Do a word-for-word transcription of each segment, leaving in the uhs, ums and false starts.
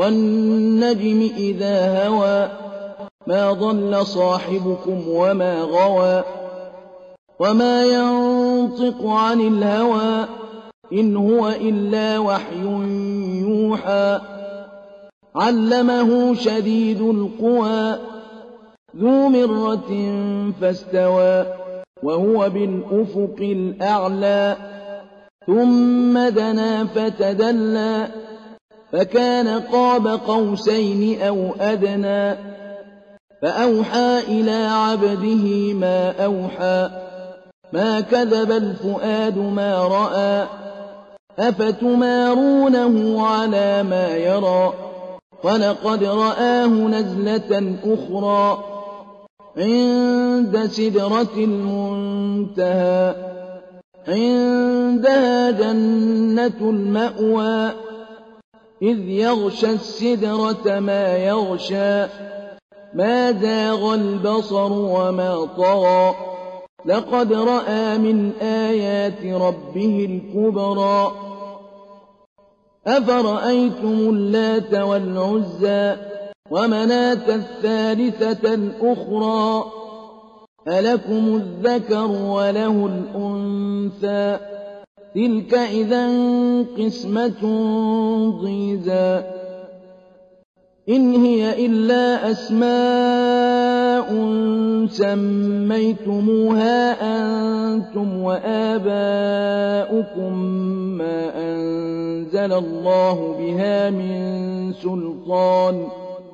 وَالنَّجْمِ إِذَا هَوَىٰ مَا ضَلَّ صَاحِبُكُمْ وَمَا غَوَىٰ وَمَا يَنطِقُ عَنِ الْهَوَىٰ إِنْ هُوَ إِلَّا وَحْيٌ يُوحَىٰ عَلَّمَهُ شَدِيدُ الْقُوَىٰ ذُو مِرَّةٍ فَاسْتَوَىٰ وَهُوَ بِالْأُفُقِ الْأَعْلَىٰ ثُمَّ دَنَا فَتَدَلَّىٰ فَكَانَ قَابَ قَوْسَيْنِ أَوْ أَدْنَىٰ فَأَوْحَىٰ إِلَىٰ عَبْدِهِ مَا أَوْحَىٰ مَا كَذَبَ الْفُؤَادُ مَا رَأَىٰ أَفَتُمَارُونَهُ عَلَىٰ مَا يَرَىٰ وَلَقَدْ رَآهُ نَزْلَةً أُخْرَىٰ عِندَ سِدْرَةِ الْمُنتَهَىٰ عِندَهَا جَنَّةُ الْمَأْوَىٰ إِذْ يَغْشَى السِّدْرَةَ مَا يَغْشَىٰ مَا زَاغَ الْبَصَرُ وَمَا طَغَىٰ لَقَدْ رَأَىٰ مِنْ آيَاتِ رَبِّهِ الْكُبْرَىٰ أَفَرَأَيْتُمُ اللَّاتَ وَالْعُزَّىٰ وَمَنَاةَ الثَّالِثَةَ الْأُخْرَىٰ أَلَكُمُ الذَّكَرُ وَلَهُ الْأُنثَىٰ تِلْكَ إِذًا قِسْمَةٌ ضِيزَىٰ إِنْ هِيَ إِلَّا أَسْمَاءٌ سَمَّيْتُمُوهَا أَنتُمْ وَآبَاؤُكُم مَّا أَنزَلَ اللَّهُ بِهَا مِن سُلْطَانٍ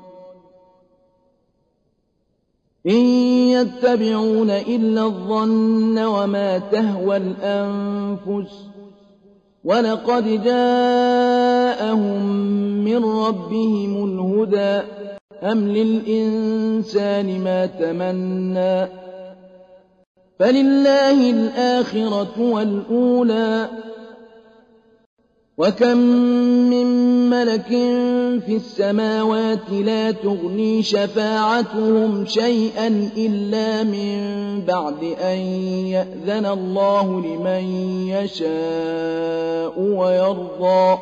إِن يَتَّبِعُونَ إِلَّا الظَّنَّ وَمَا تَهْوَى الْأَنفُسُ وَلَقَدْ جَاءَهُم مِّن رَّبِّهِمُ الْهُدَىٰ أَمْ لِلْإِنسَانِ مَا تَمَنَّىٰ فَلِلَّهِ الْآخِرَةُ وَالْأُولَىٰ وَكَم مِّن مَّلَكٍ فِي السَّمَاوَاتِ لَا تُغْنِي شَفَاعَتُهُمْ شَيْئًا إِلَّا مِن بَعْدِ أَن يَأْذَنَ اللَّهُ لِمَن يَشَاءُ وَيَرْضَىٰ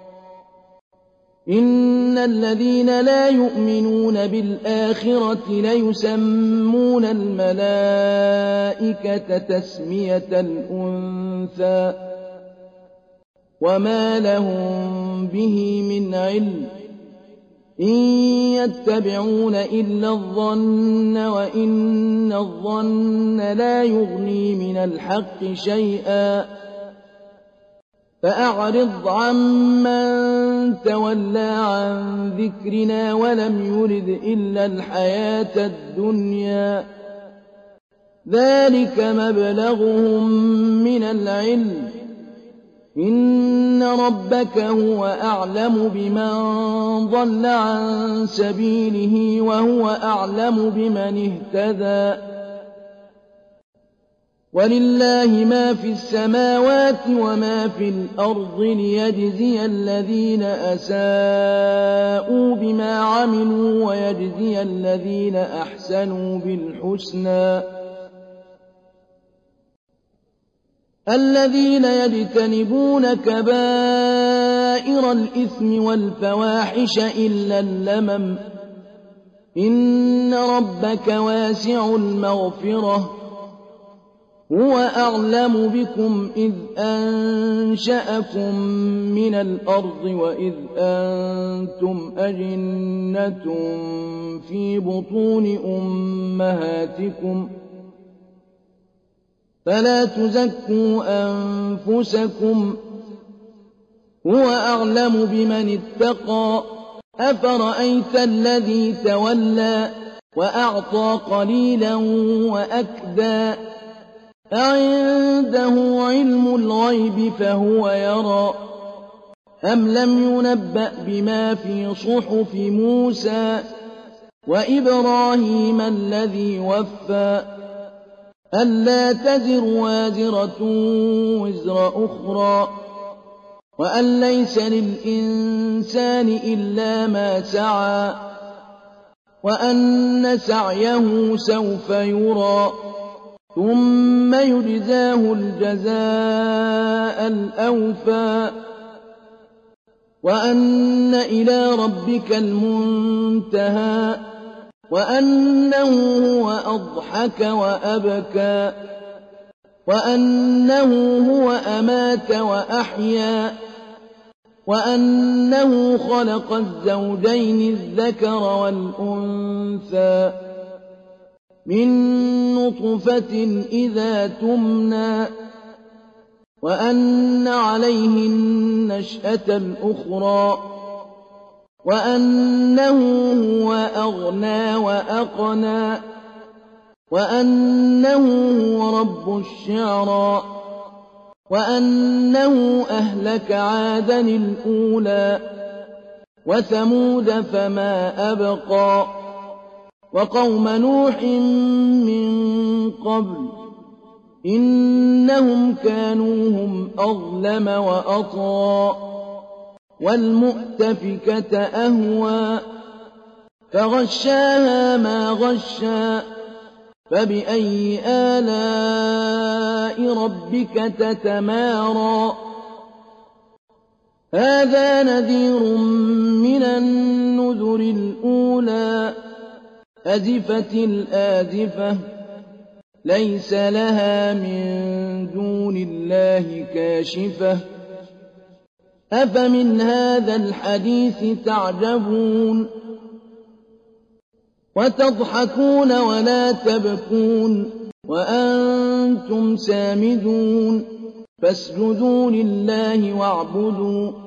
إِنَّ الَّذِينَ لَا يُؤْمِنُونَ بِالْآخِرَةِ لَيُسَمُّونَ الْمَلَائِكَةَ تَسْمِيَةَ الْأُنثَىٰ وَمَا لَهُم بِهِ مِنْ عِلْمٍ إِن يَتَّبِعُونَ إِلَّا الظَّنَّ وَإِنَّ الظَّنَّ لَا يُغْنِي مِنَ الْحَقِّ شَيْئًا فَأَعْرِضْ عَمَّن تَوَلَّىٰ عَن ذِكْرِنَا وَلَمْ يُرِدْ إِلَّا الْحَيَاةَ الدُّنْيَا ذَٰلِكَ مَبْلَغُهُم مِّنَ الْعِلْمِ إِنَّ رَبَّكَ هُوَ أَعْلَمُ بِمَن ضَلَّ عَن سَبِيلِهِ وَهُوَ أَعْلَمُ بِمَنِ اهْتَدَىٰ وَلِلَّهِ مَا فِي السَّمَاوَاتِ وَمَا فِي الْأَرْضِ لِيَجْزِيَ الَّذِينَ أَسَاءُوا بِمَا عَمِلُوا وَيَجْزِيَ الَّذِينَ أَحْسَنُوا بِالْحُسْنَىٰ الَّذِينَ يَجْتَنِبُونَ كَبَائِرَ الْإِثْمِ وَالْفَوَاحِشَ إِلَّا اللَّمَمَ إِنَّ رَبَّكَ وَاسِعُ الْمَغْفِرَةِ هُوَ أَعْلَمُ بِكُمْ إِذْ أَنشَأَكُم مِّنَ الْأَرْضِ وَإِذْ أَنتُمْ أَجِنَّةٌ فِي بُطُونِ أُمَّهَاتِكُمْ فَلَا تُزَكُّوا أَنفُسَكُمْ هُوَ أَعْلَمُ بِمَنِ اتَّقَىٰ أَفَرَأَيْتَ الَّذِي تَوَلَّىٰ وَأَعْطَىٰ قَلِيلًا وَأَكْدَىٰ أَعِندَهُ عِلْمُ الْغَيْبِ فَهُوَ يَرَىٰ أَمْ لَمْ يُنَبَّأْ بِمَا فِي صُحُفِ مُوسَىٰ وَإِبْرَاهِيمَ الَّذِي وَفَّىٰ أَلَّا تَزِرُ وَازِرَةٌ وِزْرَ أُخْرَىٰ وَأَن لَّيْسَ لِلْإِنسَانِ إِلَّا مَا سَعَىٰ وَأَنَّ سَعْيَهُ سَوْفَ يُرَىٰ ثُمَّ يُجْزَاهُ الْجَزَاءَ الْأَوْفَىٰ وأن إلى ربك المنتهى وأنه هو أضحك وأبكى وأنه هو أمات وأحيا وأنه خلق الزوجين الذكر والأنثى من نطفة إذا تمنى وأن عليه النشأة الأخرى وأنه هو أغنى وأقنى وأنه هو رب الشعرى وأنه أهلك عادا الأولى وثمود فما أبقى وقوم نوح من قبل إنهم كانوا هم أظلم وأطغى والمؤتفكة أهوى فغشاها ما غشى فبأي آلاء ربك تتمارى هذا نذير من النذر الأولى أزفت الآزفة ليس لها من دون الله كاشفة أفمن هذا الحديث تعجبون وتضحكون ولا تبكون وأنتم سامدون فاسجدوا لله واعبدوا